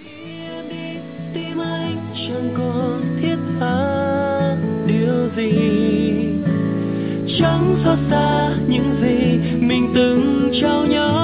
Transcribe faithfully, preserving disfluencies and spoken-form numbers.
Em đi tìm anh chẳng còn thiết tha điều gì, chẳng xót xa những gì mình từng trao nhau.